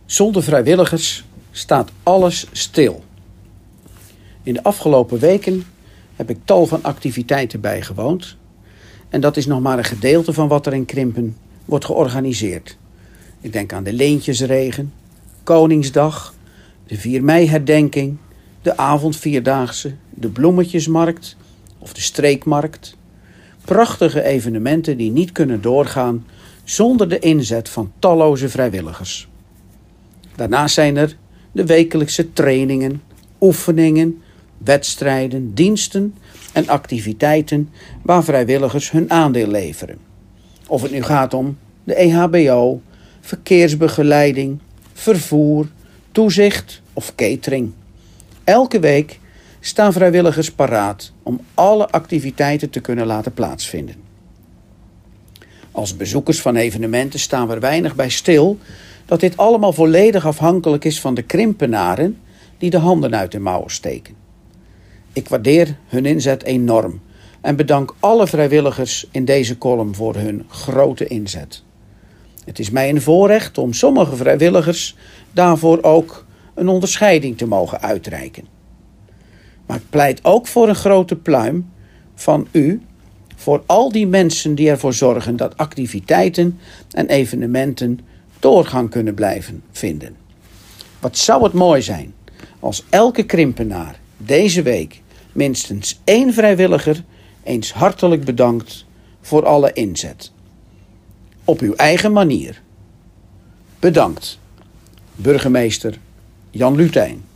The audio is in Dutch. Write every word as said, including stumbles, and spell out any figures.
Zonder vrijwilligers staat alles stil. In de afgelopen weken heb ik tal van activiteiten bijgewoond. En dat is nog maar een gedeelte van wat er in Krimpen wordt georganiseerd. Ik denk aan de Leentjesregen, Koningsdag, de vier mei-herdenking, de avondvierdaagse, de bloemetjesmarkt of de streekmarkt. Prachtige evenementen die niet kunnen doorgaan zonder de inzet van talloze vrijwilligers. Daarnaast zijn er de wekelijkse trainingen, oefeningen, wedstrijden, diensten en activiteiten waar vrijwilligers hun aandeel leveren. Of het nu gaat om de E H B O, verkeersbegeleiding, vervoer, toezicht of catering. Elke week staan vrijwilligers paraat om alle activiteiten te kunnen laten plaatsvinden. Als bezoekers van evenementen staan we er weinig bij stil dat dit allemaal volledig afhankelijk is van de Krimpenaren die de handen uit de mouwen steken. Ik waardeer hun inzet enorm en bedank alle vrijwilligers in deze column voor hun grote inzet. Het is mij een voorrecht om sommige vrijwilligers daarvoor ook een onderscheiding te mogen uitreiken. Maar ik pleit ook voor een grote pluim van u, voor al die mensen die ervoor zorgen dat activiteiten en evenementen doorgang kunnen blijven vinden. Wat zou het mooi zijn als elke Krimpenaar deze week minstens één vrijwilliger eens hartelijk bedankt voor alle inzet. Op uw eigen manier. Bedankt, burgemeester Jan Lutijn.